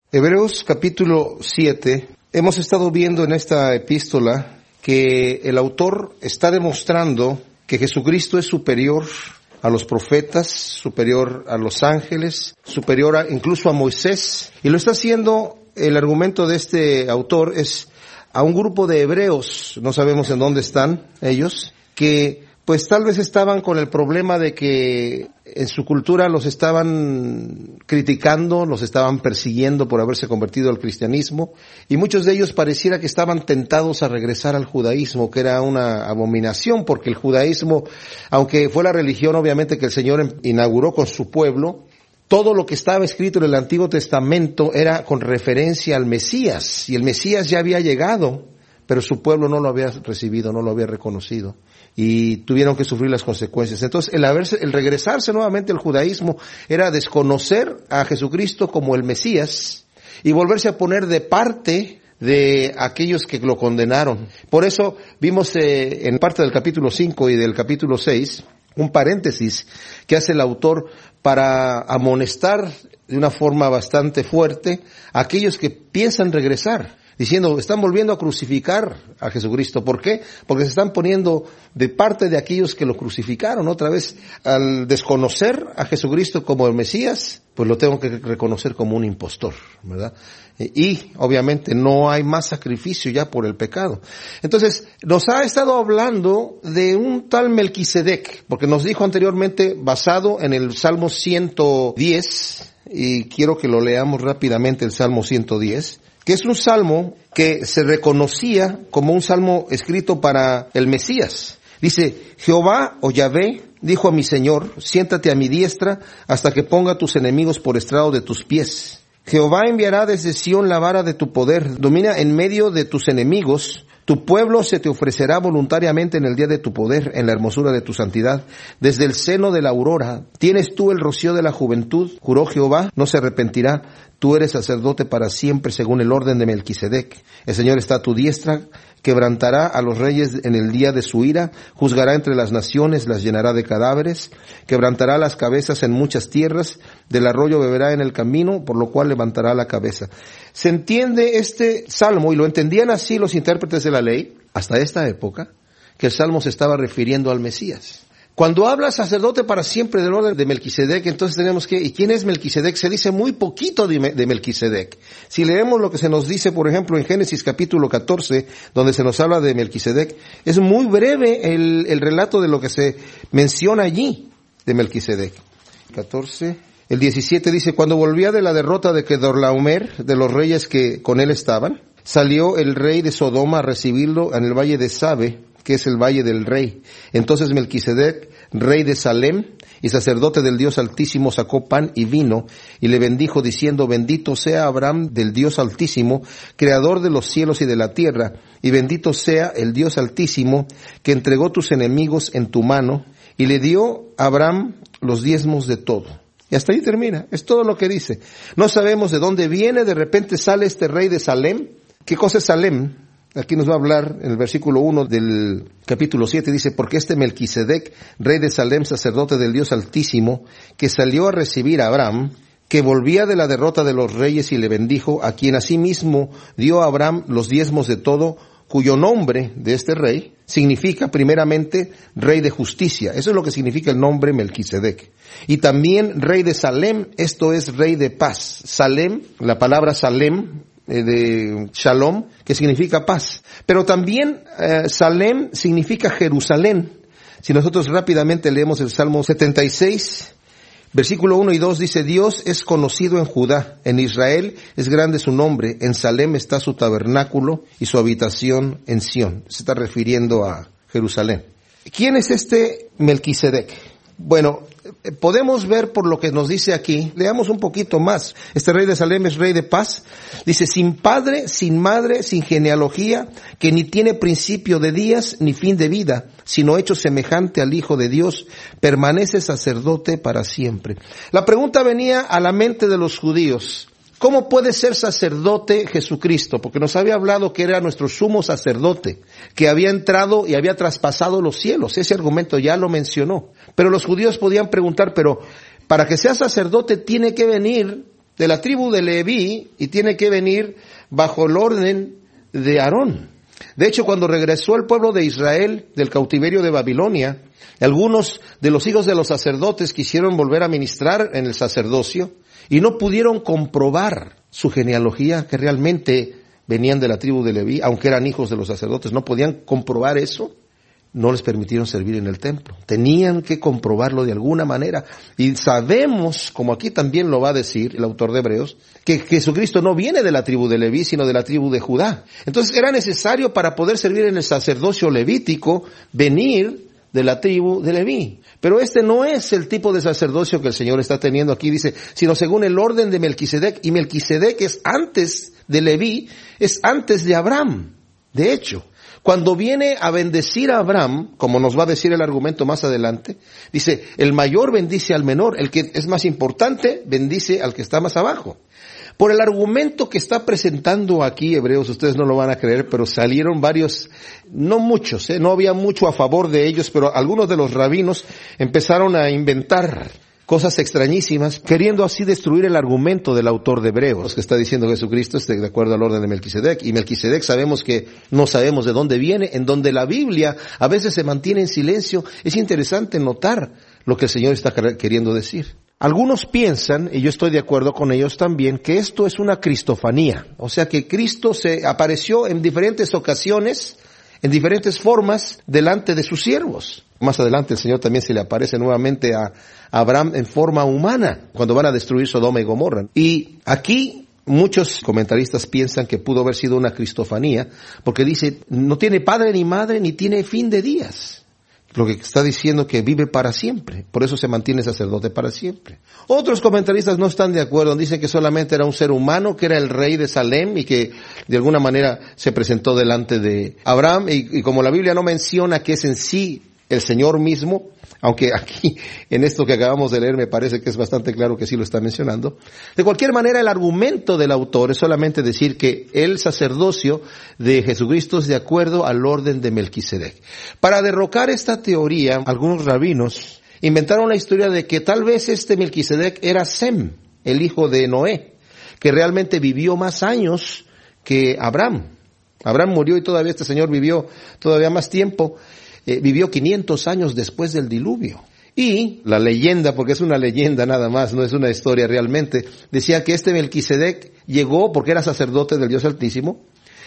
Hebreos capítulo 7, hemos estado viendo en esta epístola que el autor está demostrando que Jesucristo es superior a los profetas, superior a los ángeles, superior incluso a Moisés. Y lo está haciendo, el argumento de este autor es a un grupo de hebreos, no sabemos en dónde están ellos, que pues tal vez estaban con el problema de que en su cultura los estaban criticando, los estaban persiguiendo por haberse convertido al cristianismo, y muchos de ellos pareciera que estaban tentados a regresar al judaísmo, que era una abominación, porque el judaísmo, aunque fue la religión obviamente que el Señor inauguró con su pueblo, todo lo que estaba escrito en el Antiguo Testamento era con referencia al Mesías, y el Mesías ya había llegado, pero su pueblo no lo había recibido, no lo había reconocido, y tuvieron que sufrir las consecuencias. Entonces, el regresarse nuevamente al judaísmo era desconocer a Jesucristo como el Mesías y volverse a poner de parte de aquellos que lo condenaron. Por eso vimos en parte del capítulo 5 y del capítulo 6 un paréntesis que hace el autor para amonestar de una forma bastante fuerte a aquellos que piensan regresar, diciendo, están volviendo a crucificar a Jesucristo. ¿Por qué? Porque se están poniendo de parte de aquellos que lo crucificaron. Otra vez, al desconocer a Jesucristo como el Mesías, pues lo tengo que reconocer como un impostor, ¿verdad? Y obviamente no hay más sacrificio ya por el pecado. Entonces, nos ha estado hablando de un tal Melquisedec, porque nos dijo anteriormente, basado en el Salmo 110, y quiero que lo leamos rápidamente, el Salmo 110, que es un salmo que se reconocía como un salmo escrito para el Mesías. Dice, Jehová o Yahvé dijo a mi Señor, siéntate a mi diestra hasta que ponga a tus enemigos por estrado de tus pies. Jehová enviará desde Sión la vara de tu poder, domina en medio de tus enemigos. Tu pueblo se te ofrecerá voluntariamente en el día de tu poder, en la hermosura de tu santidad. Desde el seno de la aurora tienes tú el rocío de la juventud. Juró Jehová, no se arrepentirá. Tú eres sacerdote para siempre según el orden de Melquisedec. El Señor está a tu diestra, quebrantará a los reyes en el día de su ira, juzgará entre las naciones, las llenará de cadáveres, quebrantará las cabezas en muchas tierras, del arroyo beberá en el camino, por lo cual levantará la cabeza. Se entiende este salmo, y lo entendían así los intérpretes de la ley, hasta esta época, que el salmo se estaba refiriendo al Mesías. Cuando habla sacerdote para siempre del orden de Melquisedec, entonces tenemos que, ¿y quién es Melquisedec? Se dice muy poquito de Melquisedec. Si leemos lo que se nos dice, por ejemplo, en Génesis capítulo 14, donde se nos habla de Melquisedec, es muy breve el relato de lo que se menciona allí de Melquisedec. 14, el 17 dice, cuando volvía de la derrota de Kedorlaomer, de los reyes que con él estaban, salió el rey de Sodoma a recibirlo en el valle de Sabe, que es el valle del rey. Entonces Melquisedec, rey de Salem y sacerdote del Dios Altísimo, sacó pan y vino y le bendijo diciendo, bendito sea Abraham del Dios Altísimo, creador de los cielos y de la tierra, y bendito sea el Dios Altísimo que entregó tus enemigos en tu mano, y le dio a Abraham los diezmos de todo. Y hasta ahí termina, es todo lo que dice. No sabemos de dónde viene, de repente sale este rey de Salem. ¿Qué cosa es Salem? Aquí nos va a hablar en el versículo 1 del capítulo 7, dice, porque este Melquisedec, rey de Salem, sacerdote del Dios Altísimo, que salió a recibir a Abraham, que volvía de la derrota de los reyes y le bendijo, a quien asimismo dio a Abraham los diezmos de todo, cuyo nombre de este rey significa primeramente rey de justicia. Eso es lo que significa el nombre Melquisedec. Y también rey de Salem, esto es rey de paz. Salem, la palabra Salem, de Shalom, que significa paz. Pero también Salem significa Jerusalén. Si nosotros rápidamente leemos el Salmo 76, versículo 1 y 2 dice, Dios es conocido en Judá, en Israel es grande su nombre, en Salem está su tabernáculo y su habitación en Sión. Se está refiriendo a Jerusalén. ¿Quién es este Melquisedec? Bueno, podemos ver por lo que nos dice aquí, leamos un poquito más. Este rey de Salem es rey de paz. Dice, sin padre, sin madre, sin genealogía, que ni tiene principio de días ni fin de vida, sino hecho semejante al Hijo de Dios, permanece sacerdote para siempre. La pregunta venía a la mente de los judíos. ¿Cómo puede ser sacerdote Jesucristo? Porque nos había hablado que era nuestro sumo sacerdote, que había entrado y había traspasado los cielos. Ese argumento ya lo mencionó. Pero los judíos podían preguntar, pero para que sea sacerdote tiene que venir de la tribu de Leví y tiene que venir bajo el orden de Aarón. De hecho, cuando regresó el pueblo de Israel del cautiverio de Babilonia, algunos de los hijos de los sacerdotes quisieron volver a ministrar en el sacerdocio y no pudieron comprobar su genealogía, que realmente venían de la tribu de Leví, aunque eran hijos de los sacerdotes, no podían comprobar eso. No les permitieron servir en el templo. Tenían que comprobarlo de alguna manera. Y sabemos, como aquí también lo va a decir el autor de Hebreos, que Jesucristo no viene de la tribu de Leví, sino de la tribu de Judá. Entonces era necesario, para poder servir en el sacerdocio levítico, venir de la tribu de Leví. Pero este no es el tipo de sacerdocio que el Señor está teniendo aquí, dice, sino según el orden de Melquisedec. Y Melquisedec es antes de Leví, es antes de Abraham. De hecho, cuando viene a bendecir a Abraham, como nos va a decir el argumento más adelante, dice, el mayor bendice al menor, el que es más importante bendice al que está más abajo. Por el argumento que está presentando aquí Hebreos, ustedes no lo van a creer, pero salieron varios, no muchos, no había mucho a favor de ellos, pero algunos de los rabinos empezaron a inventar cosas extrañísimas, queriendo así destruir el argumento del autor de Hebreos, que está diciendo Jesucristo es de acuerdo al orden de Melquisedec. Y Melquisedec sabemos que no sabemos de dónde viene, en donde la Biblia a veces se mantiene en silencio. Es interesante notar lo que el Señor está queriendo decir. Algunos piensan, y yo estoy de acuerdo con ellos también, que esto es una cristofanía. O sea que Cristo se apareció en diferentes ocasiones, en diferentes formas, delante de sus siervos. Más adelante el Señor también se le aparece nuevamente a Abraham en forma humana, cuando van a destruir Sodoma y Gomorra. Y aquí muchos comentaristas piensan que pudo haber sido una cristofanía, porque dice, no tiene padre ni madre, ni tiene fin de días. Lo que está diciendo que vive para siempre, por eso se mantiene sacerdote para siempre. Otros comentaristas no están de acuerdo, dicen que solamente era un ser humano, que era el rey de Salem y que de alguna manera se presentó delante de Abraham, y como la Biblia no menciona que es en sí el Señor mismo, aunque aquí en esto que acabamos de leer me parece que es bastante claro que sí lo está mencionando. De cualquier manera, el argumento del autor es solamente decir que el sacerdocio de Jesucristo es de acuerdo al orden de Melquisedec. Para derrocar esta teoría, algunos rabinos inventaron la historia de que tal vez este Melquisedec era Sem, el hijo de Noé, que realmente vivió más años que Abraham. Abraham murió y todavía este señor vivió todavía más tiempo. Vivió 500 años después del diluvio. Y la leyenda, porque es una leyenda nada más, no es una historia realmente, decía que este Melquisedec llegó porque era sacerdote del Dios Altísimo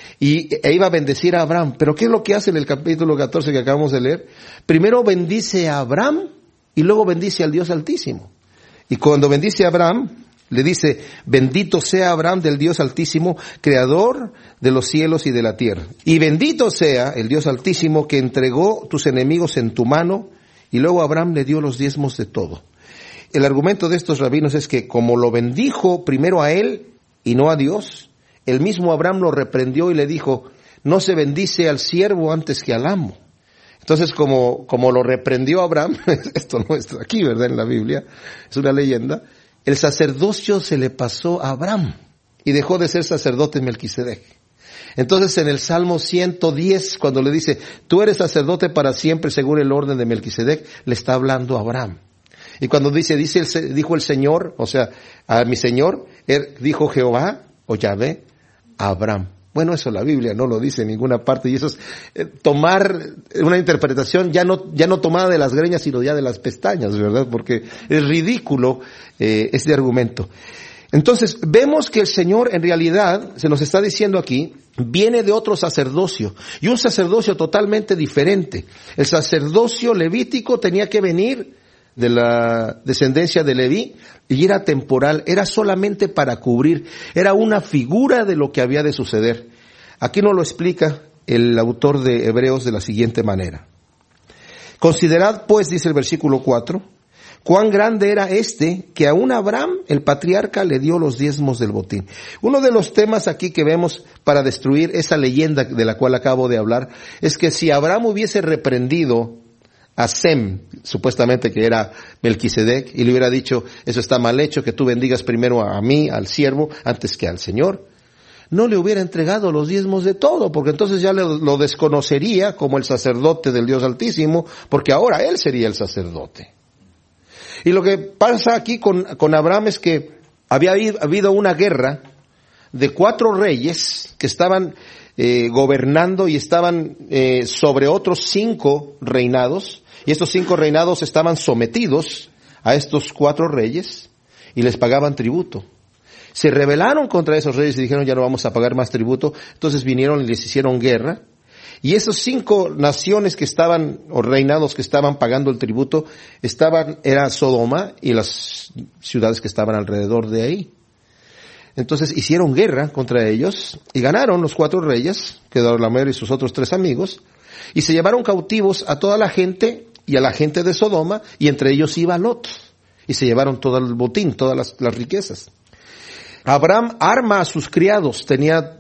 e iba a bendecir a Abraham. Pero ¿qué es lo que hace en el capítulo 14 que acabamos de leer? Primero bendice a Abraham y luego bendice al Dios Altísimo. Y cuando bendice a Abraham, le dice, bendito sea Abraham del Dios Altísimo, creador de los cielos y de la tierra. Y bendito sea el Dios Altísimo que entregó tus enemigos en tu mano. Y luego Abraham le dio los diezmos de todo. El argumento de estos rabinos es que como lo bendijo primero a él y no a Dios, el mismo Abraham lo reprendió y le dijo, no se bendice al siervo antes que al amo. Entonces, como lo reprendió Abraham, esto no está aquí, ¿verdad? En la Biblia, es una leyenda. El sacerdocio se le pasó a Abraham y dejó de ser sacerdote Melquisedec. Entonces en el Salmo 110, cuando le dice, tú eres sacerdote para siempre según el orden de Melquisedec, le está hablando a Abraham. Y cuando dijo el Señor, o sea, a mi Señor, dijo Jehová o Yahvé a Abraham. Bueno, eso la Biblia no lo dice en ninguna parte, y eso es tomar una interpretación ya no tomada de las greñas, sino ya de las pestañas, ¿verdad? Porque es ridículo este argumento. Entonces, vemos que el Señor en realidad, se nos está diciendo aquí, viene de otro sacerdocio, y un sacerdocio totalmente diferente. El sacerdocio levítico tenía que venir de la descendencia de Leví, y era temporal, era solamente para cubrir, era una figura de lo que había de suceder. Aquí nos lo explica el autor de Hebreos de la siguiente manera. Considerad pues, dice el versículo 4, cuán grande era este, que aún Abraham, el patriarca, le dio los diezmos del botín. Uno de los temas aquí que vemos para destruir esa leyenda de la cual acabo de hablar, es que si Abraham hubiese reprendido a Sem, supuestamente que era Melquisedec, y le hubiera dicho, eso está mal hecho, que tú bendigas primero a mí, al siervo, antes que al Señor, no le hubiera entregado los diezmos de todo, porque entonces ya lo desconocería como el sacerdote del Dios Altísimo, porque ahora él sería el sacerdote. Y lo que pasa aquí con Abraham es que había habido una guerra de 4 reyes que estaban gobernando y estaban sobre otros 5 reinados, y estos 5 reinados estaban sometidos a estos 4 reyes y les pagaban tributo. Se rebelaron contra esos reyes y dijeron, ya no vamos a pagar más tributo. Entonces vinieron y les hicieron guerra. Y esos 5 naciones que estaban, o reinados que estaban pagando el tributo, era Sodoma y las ciudades que estaban alrededor de ahí. Entonces hicieron guerra contra ellos y ganaron los 4 reyes, Kedorlaomer y sus otros 3 amigos, y se llevaron cautivos a toda la gente y a la gente de Sodoma, y entre ellos iba Lot. Y se llevaron todo el botín, todas las riquezas. Abraham arma a sus criados, tenía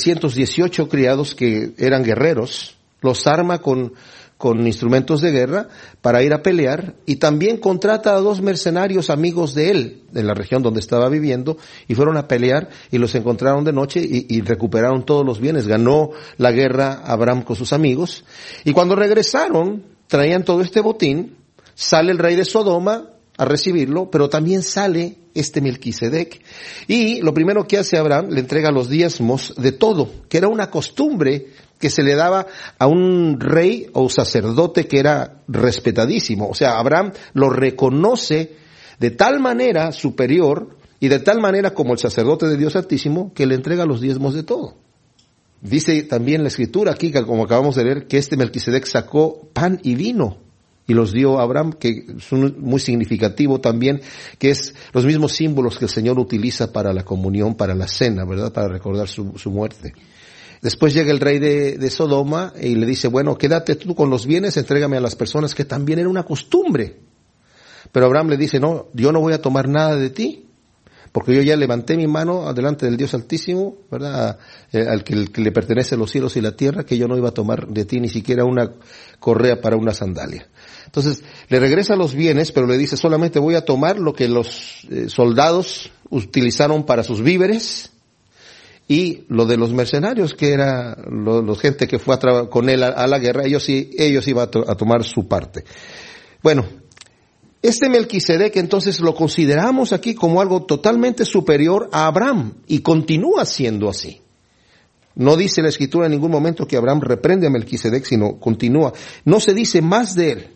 318 criados que eran guerreros, los arma con instrumentos de guerra para ir a pelear, y también contrata a 2 mercenarios amigos de él, en la región donde estaba viviendo, y fueron a pelear y los encontraron de noche y recuperaron todos los bienes. Ganó la guerra Abraham con sus amigos, y cuando regresaron, traían todo este botín, sale el rey de Sodoma a recibirlo, pero también sale Melquisedec, y lo primero que hace Abraham, le entrega los diezmos de todo, que era una costumbre que se le daba a un rey o sacerdote que era respetadísimo. O sea, Abraham lo reconoce de tal manera superior y de tal manera como el sacerdote de Dios Altísimo, que le entrega los diezmos de todo. Dice también la Escritura aquí, como acabamos de leer, que Melquisedec sacó pan y vino y los dio a Abraham, que es muy significativo también, que es los mismos símbolos que el Señor utiliza para la comunión, para la cena, ¿verdad? Para recordar su muerte. Después llega el rey de Sodoma y le dice, bueno, quédate tú con los bienes, entrégame a las personas, que también era una costumbre. Pero Abraham le dice, no, yo no voy a tomar nada de ti, porque yo ya levanté mi mano delante del Dios Altísimo, ¿verdad? Al que le pertenece los cielos y la tierra, que yo no iba a tomar de ti ni siquiera una correa para una sandalia. Entonces, le regresa los bienes, pero le dice, solamente voy a tomar lo que los soldados utilizaron para sus víveres, y lo de los mercenarios, que era los gente que fue con él a la guerra, ellos iban a tomar su parte. Bueno, Melquisedec entonces lo consideramos aquí como algo totalmente superior a Abraham, y continúa siendo así. No dice la Escritura en ningún momento que Abraham reprende a Melquisedec, sino continúa. No se dice más de él.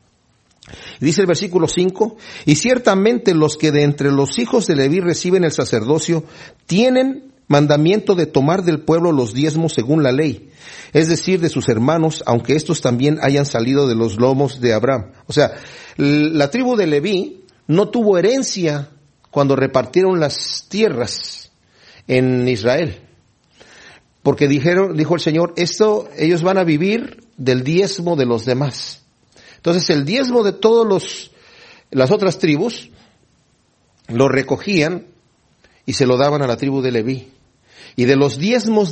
Dice el versículo 5, y ciertamente los que de entre los hijos de Leví reciben el sacerdocio tienen mandamiento de tomar del pueblo los diezmos según la ley, es decir, de sus hermanos, aunque estos también hayan salido de los lomos de Abraham. O sea, la tribu de Leví no tuvo herencia cuando repartieron las tierras en Israel, porque dijo el Señor, ellos van a vivir del diezmo de los demás. Entonces el diezmo de las otras tribus lo recogían y se lo daban a la tribu de Leví. Y de los diezmos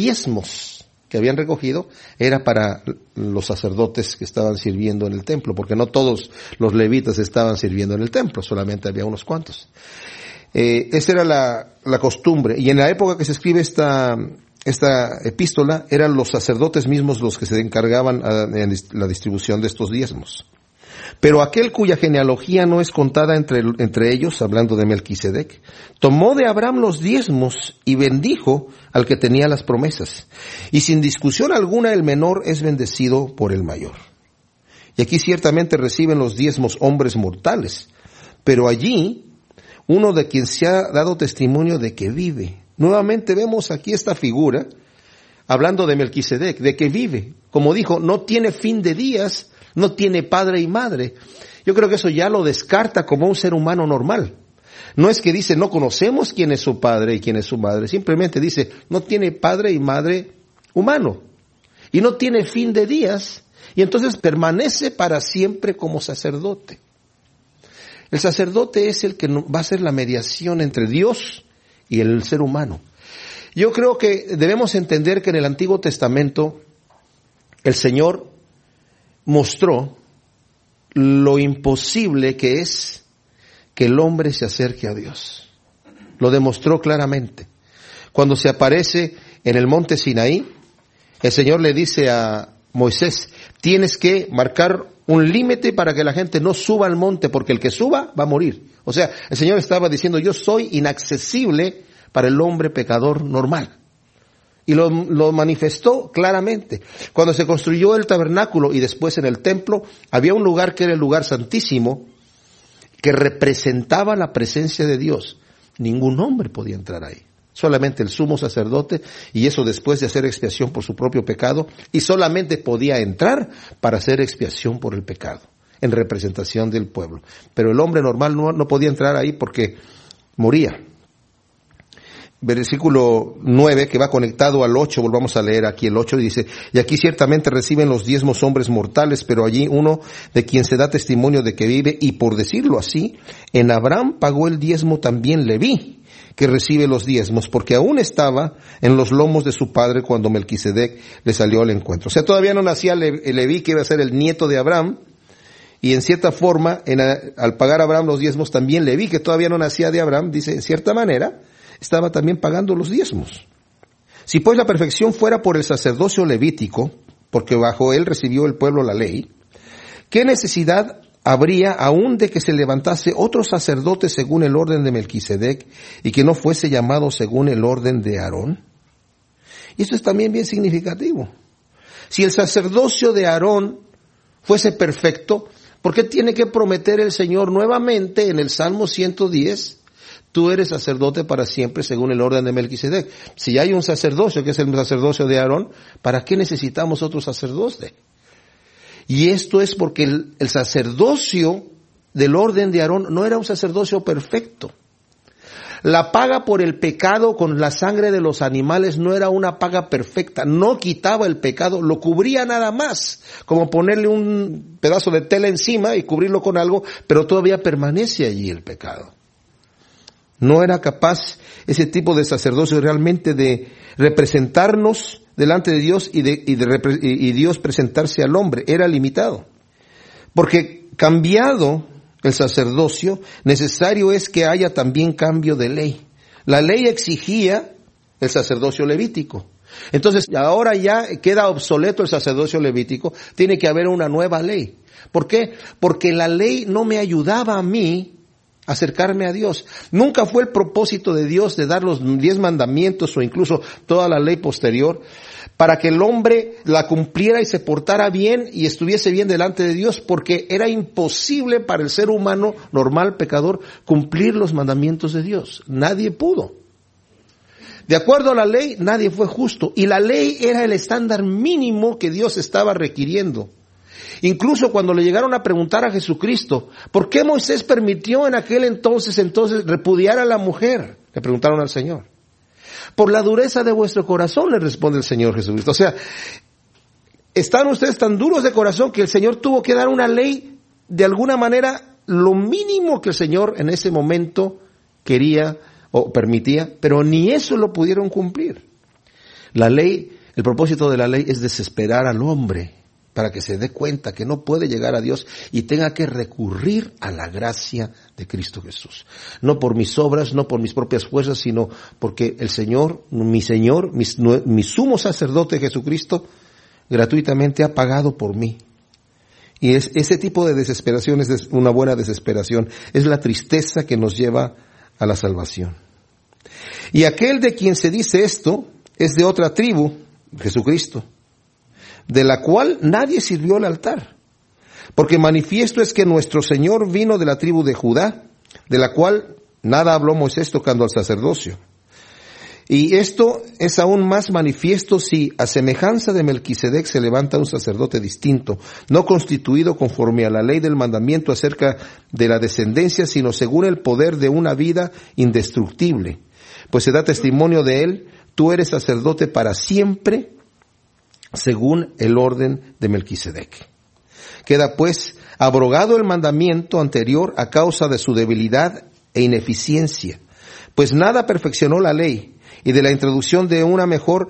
que habían recogido, era para los sacerdotes que estaban sirviendo en el templo, porque no todos los levitas estaban sirviendo en el templo, solamente había unos cuantos. Esa era la costumbre. Y en la época que se escribe esta epístola, eran los sacerdotes mismos los que se encargaban en la distribución de estos diezmos. Pero aquel cuya genealogía no es contada entre ellos, hablando de Melquisedec, tomó de Abraham los diezmos y bendijo al que tenía las promesas. Y sin discusión alguna el menor es bendecido por el mayor. Y aquí ciertamente reciben los diezmos hombres mortales, pero allí uno de quien se ha dado testimonio de que vive. Nuevamente vemos aquí esta figura, hablando de Melquisedec, de que vive. Como dijo, no tiene fin de días, no tiene padre y madre. Yo creo que eso ya lo descarta como un ser humano normal. No es que dice, no conocemos quién es su padre y quién es su madre. Simplemente dice, no tiene padre y madre humano. Y no tiene fin de días. Y entonces permanece para siempre como sacerdote. El sacerdote es el que va a hacer la mediación entre Dios y el ser humano. Yo creo que debemos entender que en el Antiguo Testamento el Señor mostró lo imposible que es que el hombre se acerque a Dios. Lo demostró claramente. Cuando se aparece en el monte Sinaí, el Señor le dice a Moisés, tienes que marcar un límite para que la gente no suba al monte, porque el que suba va a morir. O sea, el Señor estaba diciendo, yo soy inaccesible para el hombre pecador normal. Y lo manifestó claramente. Cuando se construyó el tabernáculo y después en el templo, había un lugar que era el lugar santísimo, que representaba la presencia de Dios. Ningún hombre podía entrar ahí. Solamente el sumo sacerdote, y eso después de hacer expiación por su propio pecado, y solamente podía entrar para hacer expiación por el pecado, en representación del pueblo. Pero el hombre normal no podía entrar ahí porque moría. Versículo 9, que va conectado al 8, volvamos a leer aquí el 8, y dice, y aquí ciertamente reciben los diezmos hombres mortales, pero allí uno de quien se da testimonio de que vive, y por decirlo así, en Abraham pagó el diezmo también Leví, que recibe los diezmos, porque aún estaba en los lomos de su padre cuando Melquisedec le salió al encuentro. O sea, todavía no nacía Leví, que iba a ser el nieto de Abraham, y en cierta forma, al pagar a Abraham los diezmos, también Leví, que todavía no nacía de Abraham, dice, en cierta manera, estaba también pagando los diezmos. Si pues la perfección fuera por el sacerdocio levítico, porque bajo él recibió el pueblo la ley, ¿qué necesidad habría aún de que se levantase otro sacerdote según el orden de Melquisedec y que no fuese llamado según el orden de Aarón? Y esto es también bien significativo. Si el sacerdocio de Aarón fuese perfecto, ¿por qué tiene que prometer el Señor nuevamente en el Salmo 110? Tú eres sacerdote para siempre según el orden de Melquisedec. Si hay un sacerdocio, que es el sacerdocio de Aarón, ¿para qué necesitamos otro sacerdote? Y esto es porque el sacerdocio del orden de Aarón no era un sacerdocio perfecto. La paga por el pecado con la sangre de los animales no era una paga perfecta, no quitaba el pecado, lo cubría nada más, como ponerle un pedazo de tela encima y cubrirlo con algo, pero todavía permanece allí el pecado. No era capaz ese tipo de sacerdocio realmente de representarnos delante de Dios y Dios presentarse al hombre. Era limitado. Porque cambiado el sacerdocio, necesario es que haya también cambio de ley. La ley exigía el sacerdocio levítico. Entonces, ahora ya queda obsoleto el sacerdocio levítico, tiene que haber una nueva ley. ¿Por qué? Porque la ley no me ayudaba a mí acercarme a Dios. Nunca fue el propósito de Dios de dar los 10 mandamientos o incluso toda la ley posterior para que el hombre la cumpliera y se portara bien y estuviese bien delante de Dios, porque era imposible para el ser humano normal, pecador, cumplir los mandamientos de Dios. Nadie pudo. De acuerdo a la ley, nadie fue justo. Y la ley era el estándar mínimo que Dios estaba requiriendo. Incluso cuando le llegaron a preguntar a Jesucristo, ¿por qué Moisés permitió en aquel entonces repudiar a la mujer? Le preguntaron al Señor. Por la dureza de vuestro corazón, le responde el Señor Jesucristo. O sea, están ustedes tan duros de corazón que el Señor tuvo que dar una ley, de alguna manera, lo mínimo que el Señor en ese momento quería o permitía, pero ni eso lo pudieron cumplir. La ley, el propósito de la ley es desesperar al hombre para que se dé cuenta que no puede llegar a Dios y tenga que recurrir a la gracia de Cristo Jesús. No por mis obras, no por mis propias fuerzas, sino porque el Señor, mi sumo sacerdote Jesucristo, gratuitamente ha pagado por mí. Y ese tipo de desesperación es una buena desesperación. Es la tristeza que nos lleva a la salvación. Y aquel de quien se dice esto es de otra tribu, Jesucristo, de la cual nadie sirvió el altar. Porque manifiesto es que nuestro Señor vino de la tribu de Judá, de la cual nada habló Moisés tocando al sacerdocio. Y esto es aún más manifiesto si a semejanza de Melquisedec se levanta un sacerdote distinto, no constituido conforme a la ley del mandamiento acerca de la descendencia, sino según el poder de una vida indestructible. Pues se da testimonio de él, tú eres sacerdote para siempre, según el orden de Melquisedec. Queda pues abrogado el mandamiento anterior a causa de su debilidad e ineficiencia, pues nada perfeccionó la ley, y de la introducción de una mejor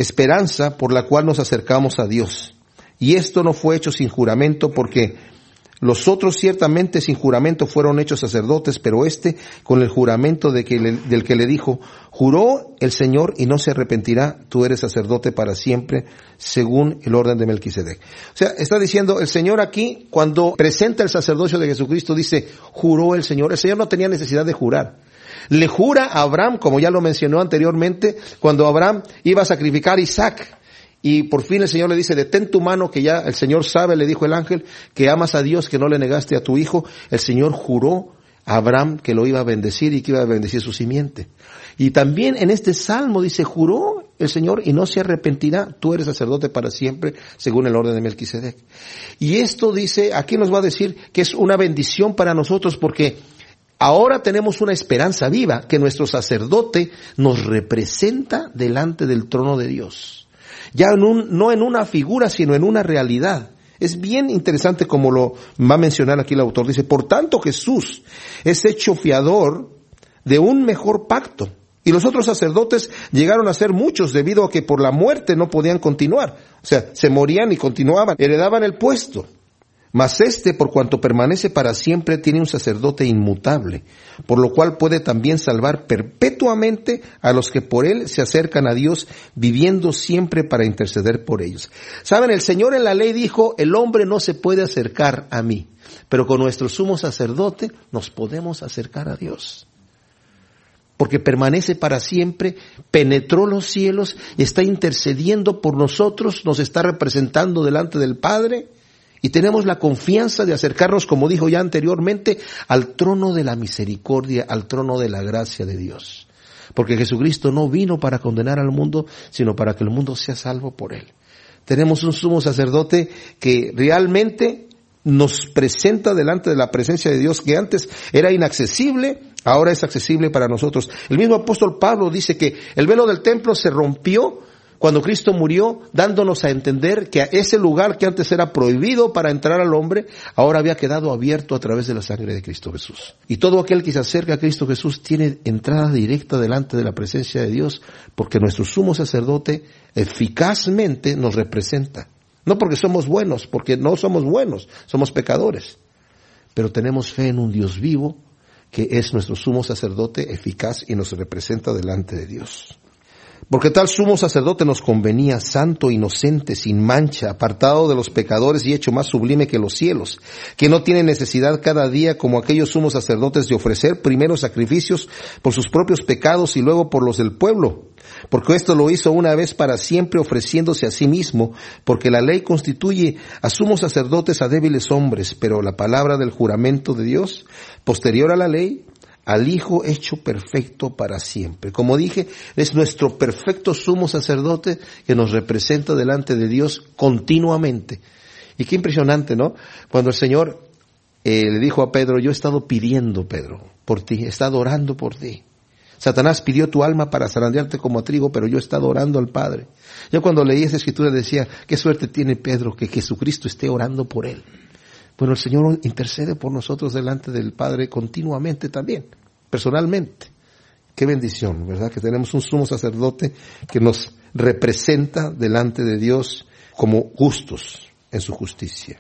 esperanza por la cual nos acercamos a Dios. Y esto no fue hecho sin juramento, porque Los otros ciertamente sin juramento fueron hechos sacerdotes, pero este con el juramento del que le dijo, juró el Señor y no se arrepentirá, tú eres sacerdote para siempre, según el orden de Melquisedec. O sea, está diciendo el Señor aquí, cuando presenta el sacerdocio de Jesucristo, dice, juró el Señor. El Señor no tenía necesidad de jurar. Le jura a Abraham, como ya lo mencionó anteriormente, cuando Abraham iba a sacrificar a Isaac. Y por fin el Señor le dice, detén tu mano, que ya el Señor sabe, le dijo el ángel, que amas a Dios, que no le negaste a tu hijo. El Señor juró a Abraham que lo iba a bendecir y que iba a bendecir su simiente. Y también en este salmo dice, juró el Señor y no se arrepentirá, tú eres sacerdote para siempre, según el orden de Melquisedec. Y esto dice, aquí nos va a decir que es una bendición para nosotros, porque ahora tenemos una esperanza viva, que nuestro sacerdote nos representa delante del trono de Dios. Ya no en una figura, sino en una realidad. Es bien interesante como lo va a mencionar aquí el autor. Dice, por tanto Jesús es hecho fiador de un mejor pacto. Y los otros sacerdotes llegaron a ser muchos debido a que por la muerte no podían continuar. O sea, se morían y continuaban, heredaban el puesto. Mas este, por cuanto permanece para siempre, tiene un sacerdote inmutable, por lo cual puede también salvar perpetuamente a los que por él se acercan a Dios, viviendo siempre para interceder por ellos. Saben, el Señor en la ley dijo, el hombre no se puede acercar a mí, pero con nuestro sumo sacerdote nos podemos acercar a Dios. Porque permanece para siempre, penetró los cielos, está intercediendo por nosotros, nos está representando delante del Padre. Y tenemos la confianza de acercarnos, como dijo ya anteriormente, al trono de la misericordia, al trono de la gracia de Dios. Porque Jesucristo no vino para condenar al mundo, sino para que el mundo sea salvo por él. Tenemos un sumo sacerdote que realmente nos presenta delante de la presencia de Dios, que antes era inaccesible, ahora es accesible para nosotros. El mismo apóstol Pablo dice que el velo del templo se rompió cuando Cristo murió, dándonos a entender que ese lugar que antes era prohibido para entrar al hombre, ahora había quedado abierto a través de la sangre de Cristo Jesús. Y todo aquel que se acerca a Cristo Jesús tiene entrada directa delante de la presencia de Dios, porque nuestro sumo sacerdote eficazmente nos representa. No porque somos buenos, porque no somos buenos, somos pecadores. Pero tenemos fe en un Dios vivo, que es nuestro sumo sacerdote eficaz y nos representa delante de Dios. Porque tal sumo sacerdote nos convenía, santo, inocente, sin mancha, apartado de los pecadores y hecho más sublime que los cielos, que no tiene necesidad cada día, como aquellos sumos sacerdotes, de ofrecer primero sacrificios por sus propios pecados y luego por los del pueblo. Porque esto lo hizo una vez para siempre, ofreciéndose a sí mismo, porque la ley constituye a sumos sacerdotes a débiles hombres, pero la palabra del juramento de Dios, posterior a la ley, al Hijo hecho perfecto para siempre. Como dije, es nuestro perfecto sumo sacerdote que nos representa delante de Dios continuamente. Y qué impresionante, ¿no? Cuando el Señor le dijo a Pedro, yo he estado pidiendo, Pedro, por ti, he estado orando por ti. Satanás pidió tu alma para zarandearte como a trigo, pero yo he estado orando al Padre. Yo cuando leí esa escritura decía, qué suerte tiene Pedro que Jesucristo esté orando por él. Bueno, el Señor intercede por nosotros delante del Padre continuamente también, personalmente. Qué bendición, ¿verdad? Que tenemos un sumo sacerdote que nos representa delante de Dios como justos en su justicia.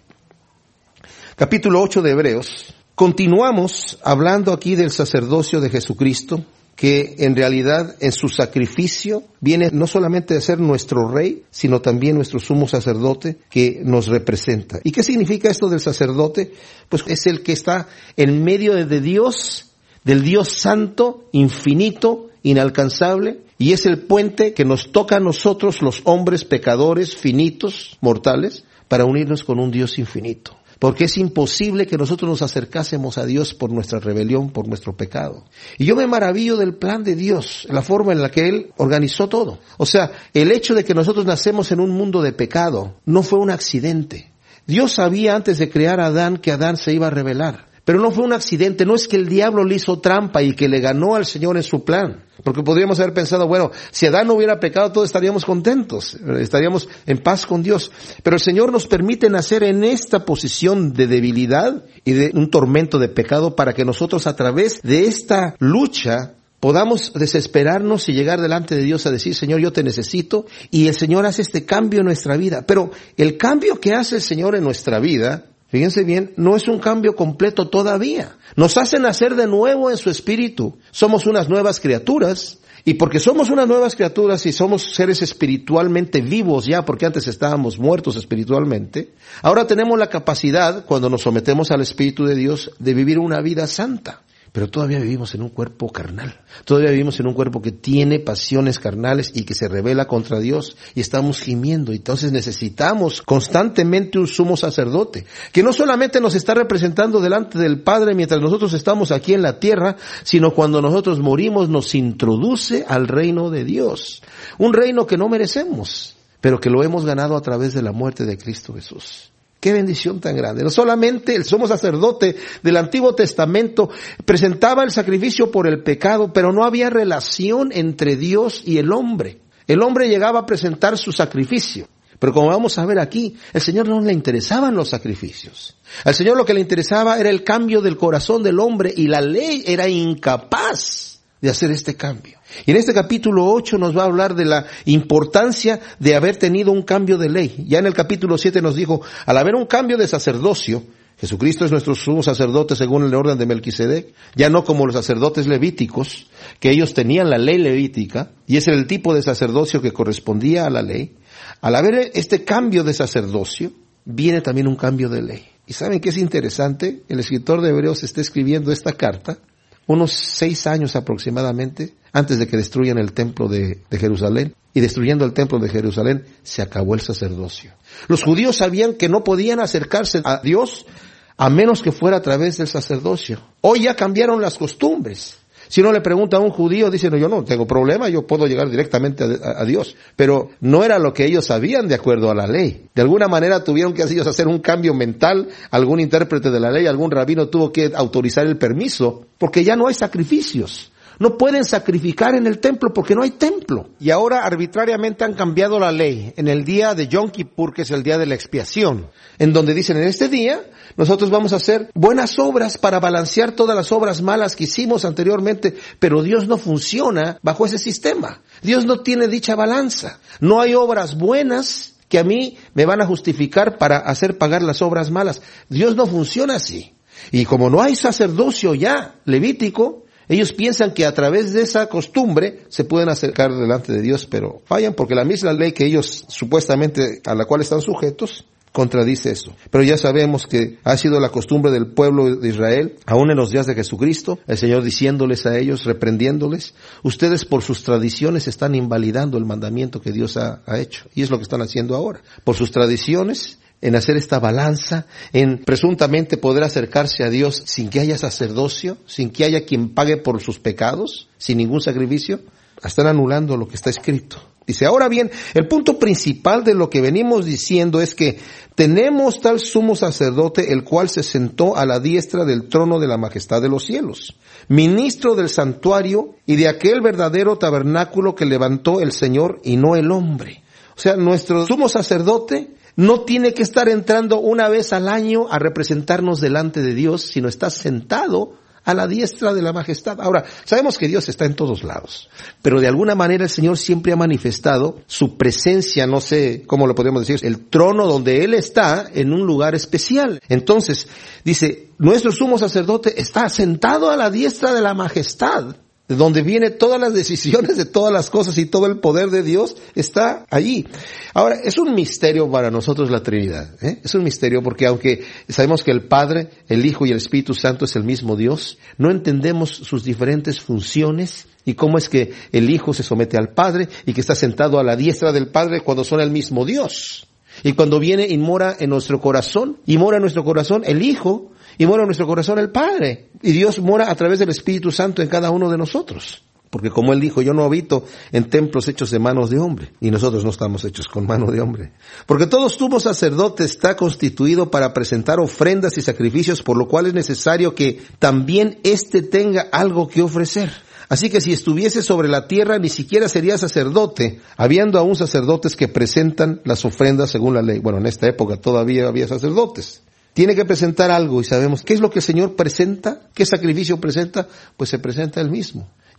Capítulo 8 de Hebreos. Continuamos hablando aquí del sacerdocio de Jesucristo, que en realidad en su sacrificio viene no solamente a ser nuestro rey, sino también nuestro sumo sacerdote que nos representa. ¿Y qué significa esto del sacerdote? Pues es el que está en medio de Dios, del Dios santo, infinito, inalcanzable, y es el puente que nos toca a nosotros, los hombres pecadores, finitos, mortales, para unirnos con un Dios infinito. Porque es imposible que nosotros nos acercásemos a Dios por nuestra rebelión, por nuestro pecado. Y yo me maravillo del plan de Dios, la forma en la que Él organizó todo. O sea, el hecho de que nosotros nacemos en un mundo de pecado no fue un accidente. Dios sabía antes de crear a Adán que Adán se iba a rebelar. Pero no fue un accidente, no es que el diablo le hizo trampa y que le ganó al Señor en su plan. Porque podríamos haber pensado, bueno, si Adán no hubiera pecado, todos estaríamos contentos, estaríamos en paz con Dios. Pero el Señor nos permite nacer en esta posición de debilidad y de un tormento de pecado para que nosotros a través de esta lucha podamos desesperarnos y llegar delante de Dios a decir, Señor, yo te necesito, y el Señor hace este cambio en nuestra vida. Pero el cambio que hace el Señor en nuestra vida fíjense bien, no es un cambio completo todavía. Nos hace nacer de nuevo en su espíritu. Somos unas nuevas criaturas. Y porque somos unas nuevas criaturas y somos seres espiritualmente vivos ya, porque antes estábamos muertos espiritualmente, ahora tenemos la capacidad, cuando nos sometemos al Espíritu de Dios, de vivir una vida santa. Pero todavía vivimos en un cuerpo carnal. Todavía vivimos en un cuerpo que tiene pasiones carnales y que se rebela contra Dios. Y estamos gimiendo. Entonces necesitamos constantemente un sumo sacerdote, que no solamente nos está representando delante del Padre mientras nosotros estamos aquí en la tierra, sino cuando nosotros morimos nos introduce al reino de Dios. Un reino que no merecemos, pero que lo hemos ganado a través de la muerte de Cristo Jesús. ¡Qué bendición tan grande! No solamente el sumo sacerdote del Antiguo Testamento presentaba el sacrificio por el pecado, pero no había relación entre Dios y el hombre. El hombre llegaba a presentar su sacrificio. Pero como vamos a ver aquí, al Señor no le interesaban los sacrificios. Al Señor lo que le interesaba era el cambio del corazón del hombre, y la ley era incapaz de hacer este cambio. Y en este capítulo 8 nos va a hablar de la importancia de haber tenido un cambio de ley. Ya en el capítulo 7 nos dijo, al haber un cambio de sacerdocio, Jesucristo es nuestro sumo sacerdote según el orden de Melquisedec, ya no como los sacerdotes levíticos, que ellos tenían la ley levítica, y ese era el tipo de sacerdocio que correspondía a la ley. Al haber este cambio de sacerdocio, viene también un cambio de ley. ¿Y saben qué es interesante? El escritor de Hebreos está escribiendo esta carta unos 6 años aproximadamente antes de que destruyan el templo de Jerusalén. Y destruyendo el templo de Jerusalén, se acabó el sacerdocio. Los judíos sabían que no podían acercarse a Dios a menos que fuera a través del sacerdocio. Hoy ya cambiaron las costumbres. Si uno le pregunta a un judío, dice, no, yo no tengo problema, yo puedo llegar directamente a Dios. Pero no era lo que ellos sabían de acuerdo a la ley. De alguna manera tuvieron que ellos hacer un cambio mental. Algún intérprete de la ley, algún rabino tuvo que autorizar el permiso, porque ya no hay sacrificios. No pueden sacrificar en el templo porque no hay templo. Y ahora arbitrariamente han cambiado la ley en el día de Yom Kippur, que es el día de la expiación, en donde dicen, en este día nosotros vamos a hacer buenas obras para balancear todas las obras malas que hicimos anteriormente, pero Dios no funciona bajo ese sistema. Dios no tiene dicha balanza. No hay obras buenas que a mí me van a justificar para hacer pagar las obras malas. Dios no funciona así. Y como no hay sacerdocio ya levítico, ellos piensan que a través de esa costumbre se pueden acercar delante de Dios, pero fallan porque la misma ley que ellos supuestamente a la cual están sujetos contradice eso. Pero ya sabemos que ha sido la costumbre del pueblo de Israel, aún en los días de Jesucristo, el Señor diciéndoles a ellos, reprendiéndoles, ustedes por sus tradiciones están invalidando el mandamiento que Dios ha hecho. Y es lo que están haciendo ahora. Por sus tradiciones, en hacer esta balanza, en presuntamente poder acercarse a Dios sin que haya sacerdocio, sin que haya quien pague por sus pecados, sin ningún sacrificio, están anulando lo que está escrito. Dice, ahora bien, el punto principal de lo que venimos diciendo es que tenemos tal sumo sacerdote, el cual se sentó a la diestra del trono de la majestad de los cielos, ministro del santuario y de aquel verdadero tabernáculo que levantó el Señor y no el hombre. O sea, nuestro sumo sacerdote no tiene que estar entrando una vez al año a representarnos delante de Dios, sino está sentado a la diestra de la majestad. Ahora, sabemos que Dios está en todos lados, pero de alguna manera el Señor siempre ha manifestado su presencia, no sé cómo lo podemos decir, el trono donde Él está en un lugar especial. Entonces, dice, nuestro sumo sacerdote está sentado a la diestra de la majestad, de donde vienen todas las decisiones de todas las cosas y todo el poder de Dios está allí. Ahora, es un misterio para nosotros la Trinidad, Es un misterio porque aunque sabemos que el Padre, el Hijo y el Espíritu Santo es el mismo Dios, no entendemos sus diferentes funciones y cómo es que el Hijo se somete al Padre y que está sentado a la diestra del Padre cuando son el mismo Dios. Y cuando viene y mora en nuestro corazón, y mora en nuestro corazón el Hijo, y mora en nuestro corazón el Padre. Y Dios mora a través del Espíritu Santo en cada uno de nosotros. Porque como Él dijo, yo no habito en templos hechos de manos de hombre. Y nosotros no estamos hechos con mano de hombre. Porque todo sumo sacerdote está constituido para presentar ofrendas y sacrificios, por lo cual es necesario que también éste tenga algo que ofrecer. Así que si estuviese sobre la tierra, ni siquiera sería sacerdote, habiendo aún sacerdotes que presentan las ofrendas según la ley. Bueno, en esta época todavía había sacerdotes. Tiene que presentar algo y sabemos qué es lo que el Señor presenta, qué sacrificio presenta, pues se presenta Él mismo.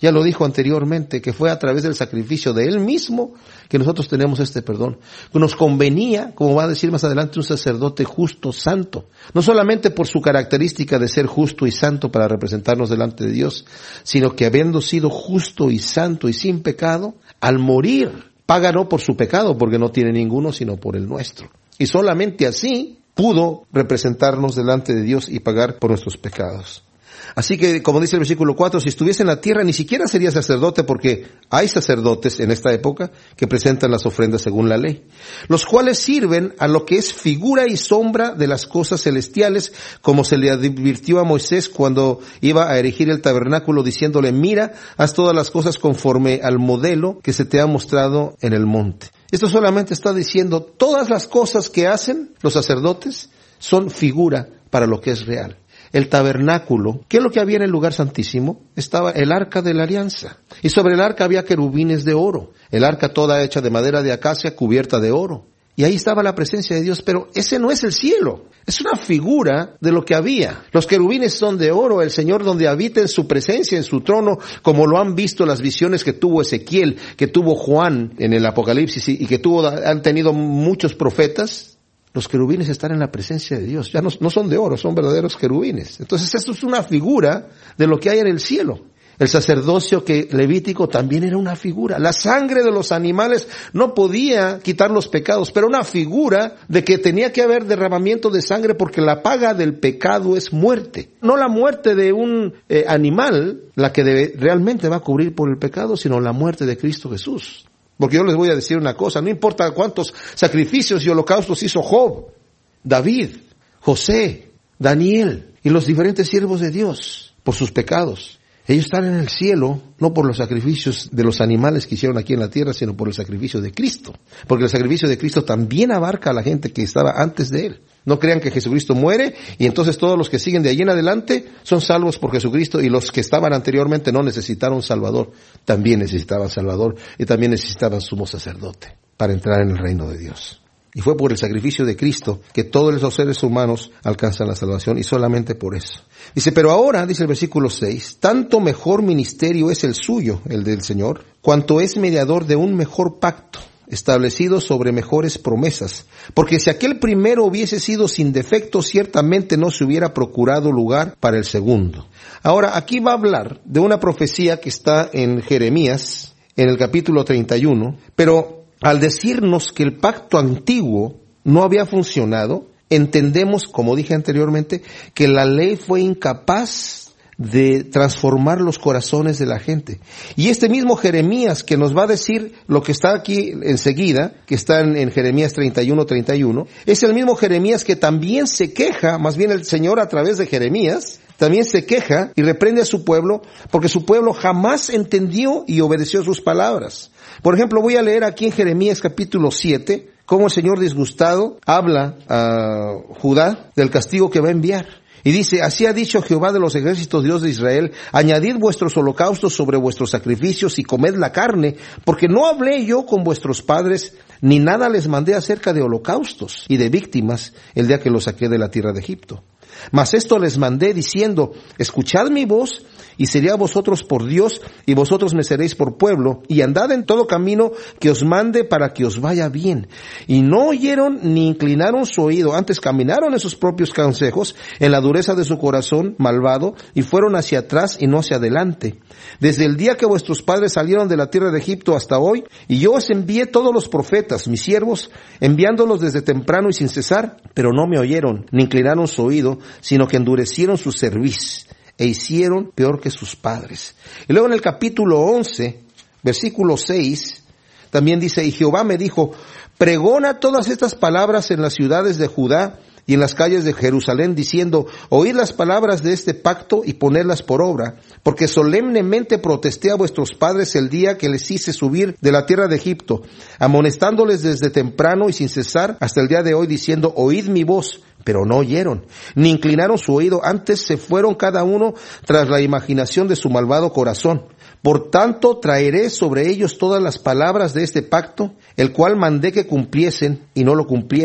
Ya lo dijo anteriormente, que fue a través del sacrificio de Él mismo que nosotros tenemos este perdón. Nos convenía, como va a decir más adelante, un sacerdote justo, santo. No solamente por su característica de ser justo y santo para representarnos delante de Dios, sino que habiendo sido justo y santo y sin pecado, al morir, paga no por su pecado, porque no tiene ninguno, sino por el nuestro. Y solamente así pudo representarnos delante de Dios y pagar por nuestros pecados. Así que, como dice el versículo 4, si estuviese en la tierra ni siquiera sería sacerdote, porque hay sacerdotes en esta época que presentan las ofrendas según la ley, los cuales sirven a lo que es figura y sombra de las cosas celestiales, como se le advirtió a Moisés cuando iba a erigir el tabernáculo, diciéndole, mira, haz todas las cosas conforme al modelo que se te ha mostrado en el monte. Esto solamente está diciendo, todas las cosas que hacen los sacerdotes son figura para lo que es real. El tabernáculo, ¿qué es lo que había en el lugar santísimo? Estaba el arca de la alianza. Y sobre el arca había querubines de oro. El arca toda hecha de madera de acacia cubierta de oro. Y ahí estaba la presencia de Dios, pero ese no es el cielo. Es una figura de lo que había. Los querubines son de oro, el Señor donde habita en su presencia, en su trono, como lo han visto las visiones que tuvo Ezequiel, que tuvo Juan en el Apocalipsis y que han tenido muchos profetas. Los querubines están en la presencia de Dios. Ya no son de oro, son verdaderos querubines. Entonces esto es una figura de lo que hay en el cielo. El sacerdocio levítico también era una figura. La sangre de los animales no podía quitar los pecados, pero una figura de que tenía que haber derramamiento de sangre porque la paga del pecado es muerte. No la muerte de un animal la que realmente va a cubrir por el pecado, sino la muerte de Cristo Jesús. Porque yo les voy a decir una cosa, no importa cuántos sacrificios y holocaustos hizo Job, David, José, Daniel y los diferentes siervos de Dios por sus pecados. Ellos están en el cielo, no por los sacrificios de los animales que hicieron aquí en la tierra, sino por el sacrificio de Cristo. Porque el sacrificio de Cristo también abarca a la gente que estaba antes de Él. No crean que Jesucristo muere y entonces todos los que siguen de allí en adelante son salvos por Jesucristo y los que estaban anteriormente no necesitaron Salvador. También necesitaban Salvador y también necesitaban sumo sacerdote para entrar en el reino de Dios. Y fue por el sacrificio de Cristo que todos los seres humanos alcanzan la salvación y solamente por eso. Dice, pero ahora, dice el versículo 6, tanto mejor ministerio es el suyo, el del Señor, cuanto es mediador de un mejor pacto, establecido sobre mejores promesas. Porque si aquel primero hubiese sido sin defecto, ciertamente no se hubiera procurado lugar para el segundo. Ahora, aquí va a hablar de una profecía que está en Jeremías, en el capítulo 31, pero al decirnos que el pacto antiguo no había funcionado, entendemos, como dije anteriormente, que la ley fue incapaz de transformar los corazones de la gente. Y este mismo Jeremías que nos va a decir lo que está aquí enseguida, que está en Jeremías 31, es el mismo Jeremías que también se queja, más bien el Señor a través de Jeremías, también se queja y reprende a su pueblo, porque su pueblo jamás entendió y obedeció sus palabras. Por ejemplo, voy a leer aquí en Jeremías capítulo 7, cómo el Señor disgustado habla a Judá del castigo que va a enviar. Y dice, así ha dicho Jehová de los ejércitos, Dios de Israel, añadid vuestros holocaustos sobre vuestros sacrificios y comed la carne, porque no hablé yo con vuestros padres, ni nada les mandé acerca de holocaustos y de víctimas el día que los saqué de la tierra de Egipto. Mas esto les mandé diciendo, escuchad mi voz, y seré a vosotros por Dios, y vosotros me seréis por pueblo, y andad en todo camino que os mande para que os vaya bien. Y no oyeron ni inclinaron su oído, antes caminaron en sus propios consejos, en la dureza de su corazón malvado, y fueron hacia atrás y no hacia adelante. Desde el día que vuestros padres salieron de la tierra de Egipto hasta hoy, y yo os envié todos los profetas, mis siervos, enviándolos desde temprano y sin cesar, pero no me oyeron, ni inclinaron su oído, sino que endurecieron su cerviz e hicieron peor que sus padres. Y luego en el capítulo 11, versículo 6, también dice, y Jehová me dijo, pregona todas estas palabras en las ciudades de Judá y en las calles de Jerusalén, diciendo, oíd las palabras de este pacto y ponedlas por obra, porque solemnemente protesté a vuestros padres el día que les hice subir de la tierra de Egipto, amonestándoles desde temprano y sin cesar hasta el día de hoy, diciendo, oíd mi voz, pero no oyeron, ni inclinaron su oído, antes se fueron cada uno tras la imaginación de su malvado corazón. Por tanto, traeré sobre ellos todas las palabras de este pacto, el cual mandé que cumpliesen, y no lo cumplieron.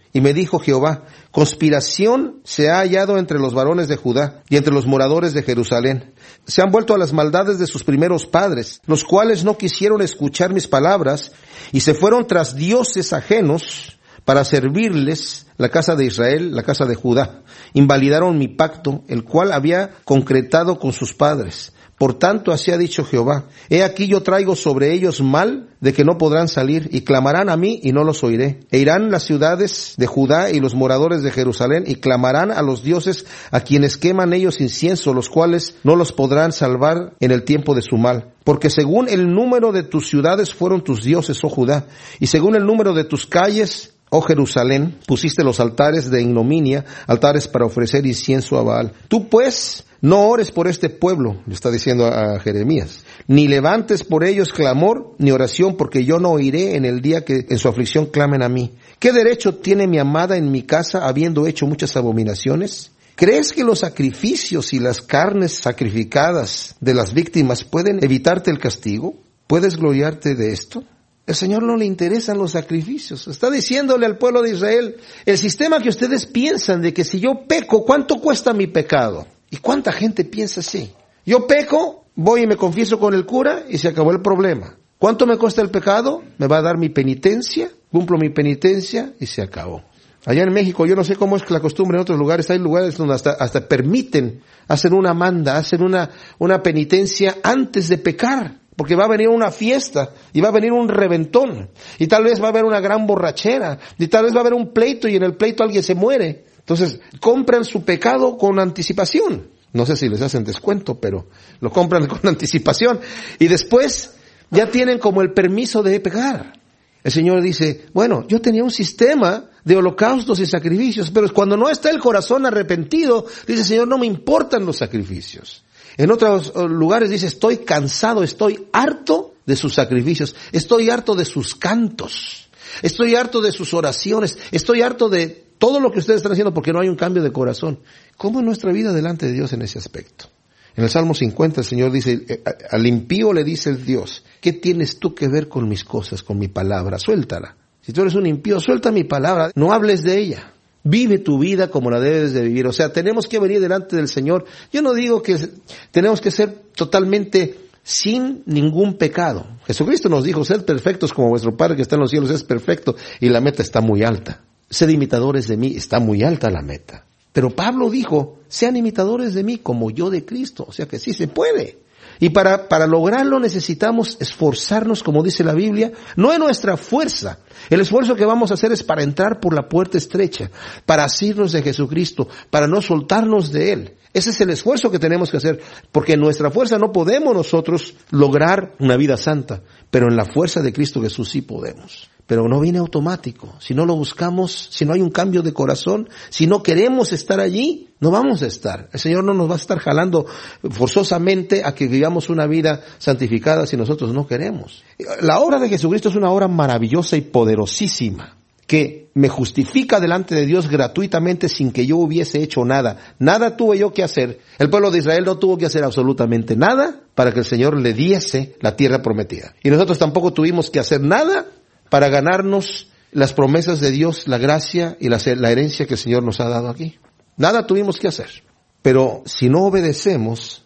Y me dijo Jehová, conspiración se ha hallado entre los varones de Judá y entre los moradores de Jerusalén. Se han vuelto a las maldades de sus primeros padres, los cuales no quisieron escuchar mis palabras y se fueron tras dioses ajenos para servirles, la casa de Israel, la casa de Judá. Invalidaron mi pacto, el cual había concretado con sus padres. Por tanto, así ha dicho Jehová, he aquí yo traigo sobre ellos mal de que no podrán salir, y clamarán a mí y no los oiré. E irán las ciudades de Judá y los moradores de Jerusalén, y clamarán a los dioses a quienes queman ellos incienso, los cuales no los podrán salvar en el tiempo de su mal. Porque según el número de tus ciudades fueron tus dioses, oh Judá, y según el número de tus calles, oh Jerusalén, pusiste los altares de ignominia, altares para ofrecer incienso a Baal. Tú pues, no ores por este pueblo, le está diciendo a Jeremías, ni levantes por ellos clamor ni oración, porque yo no oiré en el día que en su aflicción clamen a mí. ¿Qué derecho tiene mi amada en mi casa, habiendo hecho muchas abominaciones? ¿Crees que los sacrificios y las carnes sacrificadas de las víctimas pueden evitarte el castigo? ¿Puedes gloriarte de esto? El Señor no le interesan los sacrificios. Está diciéndole al pueblo de Israel, el sistema que ustedes piensan de que si yo peco, ¿cuánto cuesta mi pecado? ¿Y cuánta gente piensa así? Yo peco, voy y me confieso con el cura y se acabó el problema. ¿Cuánto me cuesta el pecado? Me va a dar mi penitencia, cumplo mi penitencia y se acabó. Allá en México, yo no sé cómo es la costumbre en otros lugares, hay lugares donde hasta permiten, hacen una manda, hacen una penitencia antes de pecar. Porque va a venir una fiesta, y va a venir un reventón, y tal vez va a haber una gran borrachera, y tal vez va a haber un pleito, y en el pleito alguien se muere. Entonces, compran su pecado con anticipación. No sé si les hacen descuento, pero lo compran con anticipación. Y después, ya tienen como el permiso de pecar. El Señor dice, bueno, yo tenía un sistema de holocaustos y sacrificios, pero cuando no está el corazón arrepentido, dice, Señor, no me importan los sacrificios. En otros lugares dice, estoy cansado, estoy harto de sus sacrificios, estoy harto de sus cantos, estoy harto de sus oraciones, estoy harto de todo lo que ustedes están haciendo porque no hay un cambio de corazón. ¿Cómo es nuestra vida delante de Dios en ese aspecto? En el Salmo 50 el Señor dice, al impío le dice el Dios, ¿qué tienes tú que ver con mis cosas, con mi palabra? Suéltala. Si tú eres un impío, suelta mi palabra, no hables de ella. Vive tu vida como la debes de vivir. O sea, tenemos que venir delante del Señor. Yo no digo que tenemos que ser totalmente sin ningún pecado. Jesucristo nos dijo, sed perfectos como vuestro Padre que está en los cielos es perfecto. Y la meta está muy alta. Sed imitadores de mí, está muy alta la meta. Pero Pablo dijo, sean imitadores de mí como yo de Cristo. O sea que sí se puede. Y para lograrlo necesitamos esforzarnos, como dice la Biblia, no en nuestra fuerza. El esfuerzo que vamos a hacer es para entrar por la puerta estrecha, para asirnos de Jesucristo, para no soltarnos de Él. Ese es el esfuerzo que tenemos que hacer, porque en nuestra fuerza no podemos nosotros lograr una vida santa, pero en la fuerza de Cristo Jesús sí podemos. Pero no viene automático. Si no lo buscamos, si no hay un cambio de corazón, si no queremos estar allí, no vamos a estar. El Señor no nos va a estar jalando forzosamente a que vivamos una vida santificada si nosotros no queremos. La obra de Jesucristo es una obra maravillosa y poderosísima, que me justifica delante de Dios gratuitamente sin que yo hubiese hecho nada. Nada tuve yo que hacer. El pueblo de Israel no tuvo que hacer absolutamente nada para que el Señor le diese la tierra prometida. Y nosotros tampoco tuvimos que hacer nada para ganarnos las promesas de Dios, la gracia y la herencia que el Señor nos ha dado aquí. Nada tuvimos que hacer. Pero si no obedecemos,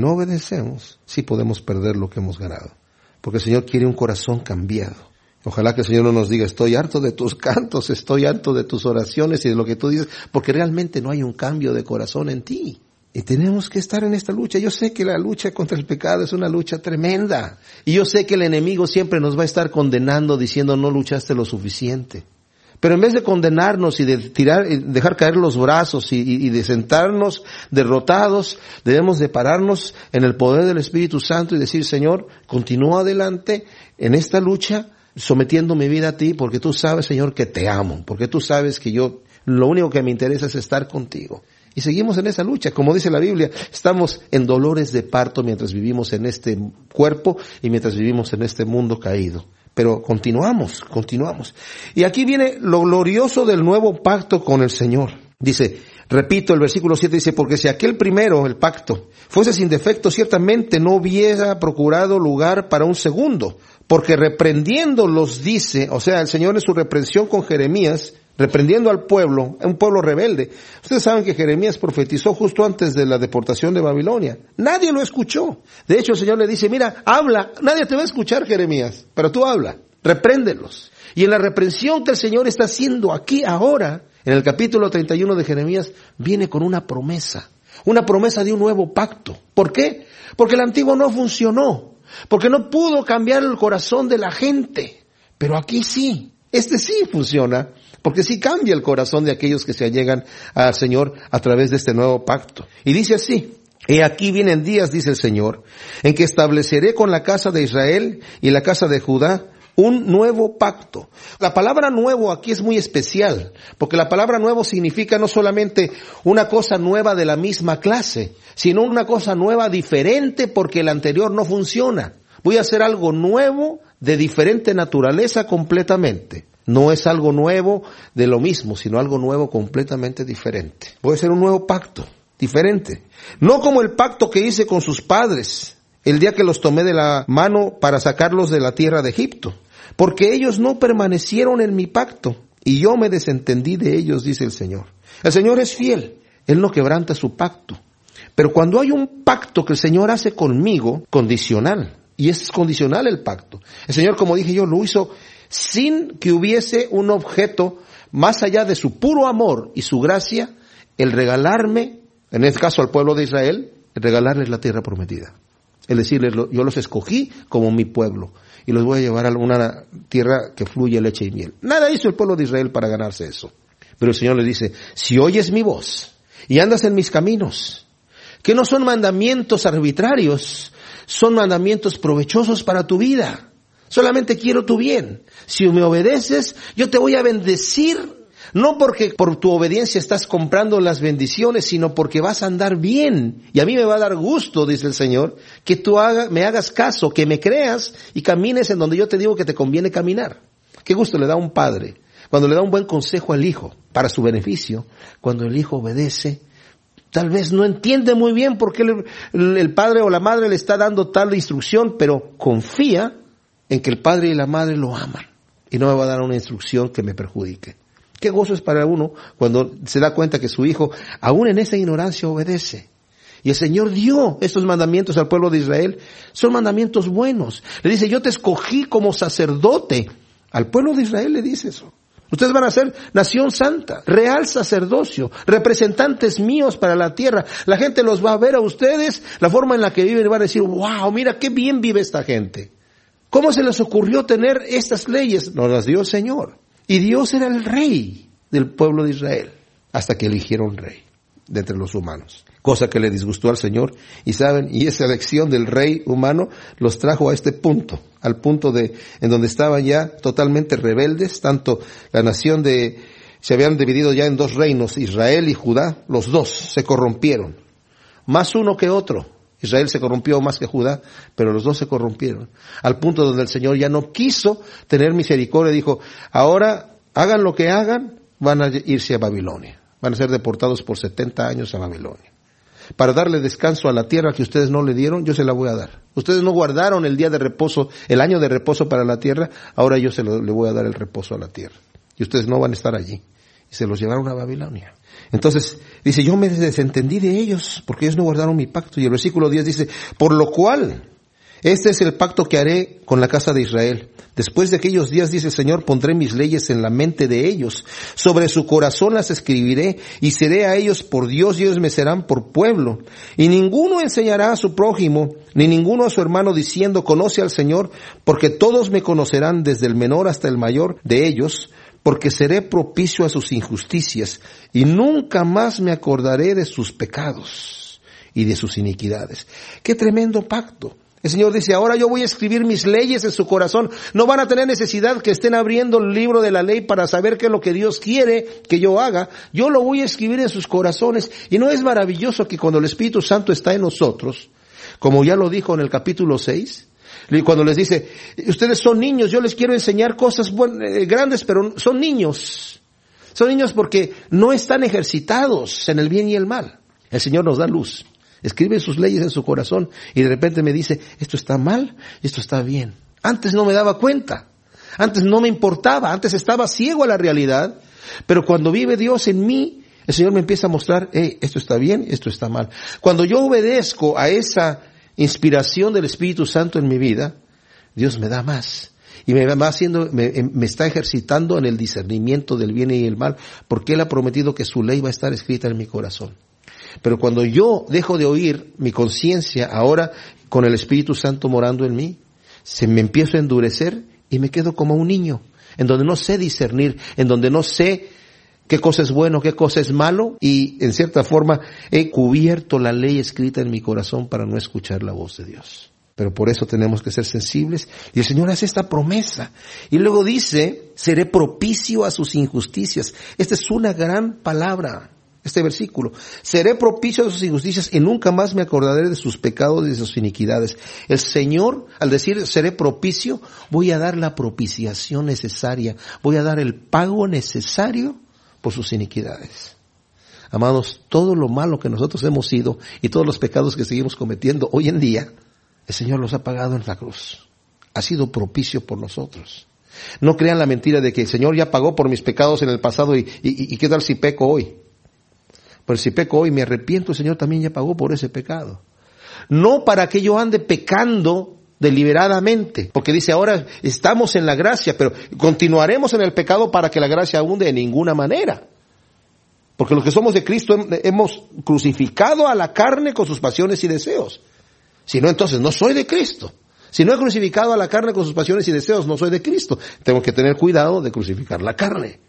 sí podemos perder lo que hemos ganado. Porque el Señor quiere un corazón cambiado. Ojalá que el Señor no nos diga, estoy harto de tus cantos, estoy harto de tus oraciones y de lo que tú dices, porque realmente no hay un cambio de corazón en ti. Y tenemos que estar en esta lucha. Yo sé que la lucha contra el pecado es una lucha tremenda. Y yo sé que el enemigo siempre nos va a estar condenando diciendo no luchaste lo suficiente. Pero en vez de condenarnos y de dejar caer los brazos y de sentarnos derrotados, debemos de pararnos en el poder del Espíritu Santo y decir, Señor, continúa adelante en esta lucha, sometiendo mi vida a ti, porque tú sabes, Señor, que te amo, porque tú sabes que lo único que me interesa es estar contigo. Y seguimos en esa lucha. Como dice la Biblia, estamos en dolores de parto mientras vivimos en este cuerpo y mientras vivimos en este mundo caído. Pero continuamos. Y aquí viene lo glorioso del nuevo pacto con el Señor. Dice, repito, el versículo 7 dice, porque si aquel primero, el pacto, fuese sin defecto, ciertamente no hubiera procurado lugar para un segundo. Porque reprendiendo los dice, o sea, el Señor en su reprensión con Jeremías, reprendiendo al pueblo, un pueblo rebelde. Ustedes saben que Jeremías profetizó justo antes de la deportación de Babilonia. Nadie lo escuchó. De hecho, el Señor le dice, mira, habla. Nadie te va a escuchar, Jeremías, pero tú habla. Repréndelos. Y en la reprensión que el Señor está haciendo aquí ahora, en el capítulo 31 de Jeremías, viene con una promesa de un nuevo pacto. ¿Por qué? Porque el antiguo no funcionó, porque no pudo cambiar el corazón de la gente. Pero aquí sí, este sí funciona, porque sí cambia el corazón de aquellos que se allegan al Señor a través de este nuevo pacto. Y dice así, he aquí vienen días, dice el Señor, en que estableceré con la casa de Israel y la casa de Judá un nuevo pacto. La palabra nuevo aquí es muy especial, porque la palabra nuevo significa no solamente una cosa nueva de la misma clase, sino una cosa nueva diferente porque el anterior no funciona. Voy a hacer algo nuevo de diferente naturaleza completamente. No es algo nuevo de lo mismo, sino algo nuevo completamente diferente. Voy a hacer un nuevo pacto, diferente. No como el pacto que hice con sus padres, el día que los tomé de la mano para sacarlos de la tierra de Egipto. Porque ellos no permanecieron en mi pacto, y yo me desentendí de ellos, dice el Señor. El Señor es fiel, Él no quebranta su pacto. Pero cuando hay un pacto que el Señor hace conmigo, condicional, y es condicional el pacto. El Señor, como dije yo, lo hizo sin que hubiese un objeto más allá de su puro amor y su gracia, el regalarme, en este caso al pueblo de Israel, el regalarles la tierra prometida. Es decirles, yo los escogí como mi pueblo y los voy a llevar a una tierra que fluye leche y miel. Nada hizo el pueblo de Israel para ganarse eso. Pero el Señor les dice, si oyes mi voz y andas en mis caminos, que no son mandamientos arbitrarios, son mandamientos provechosos para tu vida. Solamente quiero tu bien. Si me obedeces, yo te voy a bendecir. No porque por tu obediencia estás comprando las bendiciones, sino porque vas a andar bien. Y a mí me va a dar gusto, dice el Señor, que tú me hagas caso, que me creas y camines en donde yo te digo que te conviene caminar. Qué gusto le da a un padre cuando le da un buen consejo al hijo para su beneficio. Cuando el hijo obedece, tal vez no entiende muy bien por qué el padre o la madre le está dando tal instrucción, pero confía en que el padre y la madre lo aman y no me va a dar una instrucción que me perjudique. Qué gozo es para uno cuando se da cuenta que su hijo, aún en esa ignorancia, obedece. Y el Señor dio estos mandamientos al pueblo de Israel. Son mandamientos buenos. Le dice, yo te escogí como sacerdote. Al pueblo de Israel le dice eso. Ustedes van a ser nación santa, real sacerdocio, representantes míos para la tierra. La gente los va a ver a ustedes, la forma en la que viven, y van a decir, wow, mira qué bien vive esta gente. ¿Cómo se les ocurrió tener estas leyes? Nos las dio el Señor. Y Dios era el rey del pueblo de Israel, hasta que eligieron rey de entre los humanos. Cosa que le disgustó al Señor, y saben, y esa elección del rey humano los trajo a este punto, al punto en donde estaban ya totalmente rebeldes, tanto la nación se habían dividido ya en dos reinos, Israel y Judá, los dos se corrompieron, más uno que otro. Israel se corrompió más que Judá, pero los dos se corrompieron. Al punto donde el Señor ya no quiso tener misericordia, dijo, ahora hagan lo que hagan, van a irse a Babilonia. Van a ser deportados por 70 años a Babilonia. Para darle descanso a la tierra que ustedes no le dieron, yo se la voy a dar. Ustedes no guardaron el día de reposo, el año de reposo para la tierra, ahora yo le voy a dar el reposo a la tierra. Y ustedes no van a estar allí. Y se los llevaron a Babilonia. Entonces, dice, yo me desentendí de ellos, porque ellos no guardaron mi pacto. Y el versículo 10 dice, por lo cual, este es el pacto que haré con la casa de Israel. Después de aquellos días, dice el Señor, pondré mis leyes en la mente de ellos. Sobre su corazón las escribiré, y seré a ellos por Dios, y ellos me serán por pueblo. Y ninguno enseñará a su prójimo, ni ninguno a su hermano, diciendo, conoce al Señor, porque todos me conocerán, desde el menor hasta el mayor de ellos, porque seré propicio a sus injusticias, y nunca más me acordaré de sus pecados y de sus iniquidades. ¡Qué tremendo pacto! El Señor dice, ahora yo voy a escribir mis leyes en su corazón. No van a tener necesidad que estén abriendo el libro de la ley para saber qué es lo que Dios quiere que yo haga. Yo lo voy a escribir en sus corazones. Y no es maravilloso que cuando el Espíritu Santo está en nosotros, como ya lo dijo en el capítulo 6, cuando les dice, ustedes son niños, yo les quiero enseñar cosas grandes, pero son niños. Son niños porque no están ejercitados en el bien y el mal. El Señor nos da luz. Escribe sus leyes en su corazón y de repente me dice, esto está mal y esto está bien. Antes no me daba cuenta. Antes no me importaba. Antes estaba ciego a la realidad. Pero cuando vive Dios en mí, el Señor me empieza a mostrar, esto está bien, esto está mal. Cuando yo obedezco a esa inspiración del Espíritu Santo en mi vida, Dios me da más. Y me está ejercitando en el discernimiento del bien y el mal, porque Él ha prometido que su ley va a estar escrita en mi corazón. Pero cuando yo dejo de oír mi conciencia, ahora con el Espíritu Santo morando en mí, se me empiezo a endurecer y me quedo como un niño, en donde no sé discernir, en donde no sé qué cosa es bueno, qué cosa es malo, y en cierta forma he cubierto la ley escrita en mi corazón para no escuchar la voz de Dios. Pero por eso tenemos que ser sensibles, y el Señor hace esta promesa. Y luego dice, seré propicio a sus injusticias. Esta es una gran palabra, este versículo. Seré propicio a sus injusticias y nunca más me acordaré de sus pecados y de sus iniquidades. El Señor, al decir seré propicio, voy a dar la propiciación necesaria, voy a dar el pago necesario por sus iniquidades. Amados, todo lo malo que nosotros hemos sido y todos los pecados que seguimos cometiendo hoy en día, el Señor los ha pagado en la cruz. Ha sido propicio por nosotros. No crean la mentira de que el Señor ya pagó por mis pecados en el pasado y ¿qué tal si peco hoy? Pero si peco hoy me arrepiento, el Señor también ya pagó por ese pecado. No para que yo ande pecando deliberadamente, porque dice ahora estamos en la gracia, pero continuaremos en el pecado para que la gracia abunde de ninguna manera. Porque los que somos de Cristo hemos crucificado a la carne con sus pasiones y deseos. Si no, entonces no soy de Cristo. Si no he crucificado a la carne con sus pasiones y deseos, no soy de Cristo. Tengo que tener cuidado de crucificar la carne.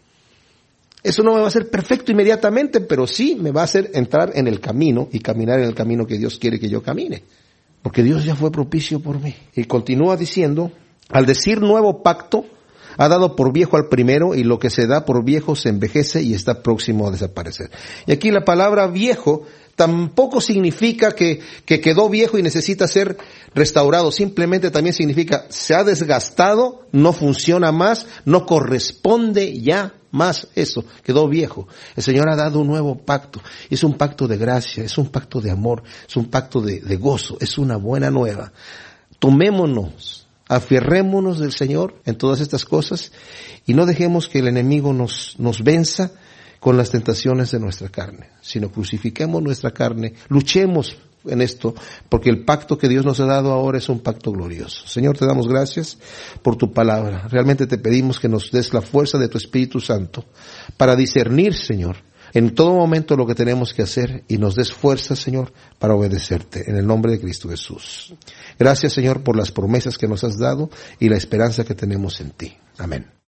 Eso no me va a hacer perfecto inmediatamente, pero sí me va a hacer entrar en el camino y caminar en el camino que Dios quiere que yo camine. Porque Dios ya fue propicio por mí. Y continúa diciendo, al decir nuevo pacto, ha dado por viejo al primero, y lo que se da por viejo se envejece y está próximo a desaparecer. Y aquí la palabra viejo tampoco significa que quedó viejo y necesita ser restaurado. Simplemente también significa se ha desgastado, no funciona más, no corresponde ya más eso, quedó viejo. El Señor ha dado un nuevo pacto. Es un pacto de gracia, es un pacto de amor, es un pacto de gozo, es una buena nueva. Tomémonos, aferrémonos del Señor en todas estas cosas y no dejemos que el enemigo nos venza con las tentaciones de nuestra carne, sino crucifiquemos nuestra carne, luchemos en esto, porque el pacto que Dios nos ha dado ahora es un pacto glorioso. Señor, te damos gracias por tu palabra. Realmente te pedimos que nos des la fuerza de tu Espíritu Santo para discernir, Señor, en todo momento lo que tenemos que hacer, y nos des fuerza, Señor, para obedecerte, en el nombre de Cristo Jesús. Gracias, Señor, por las promesas que nos has dado y la esperanza que tenemos en ti. Amén.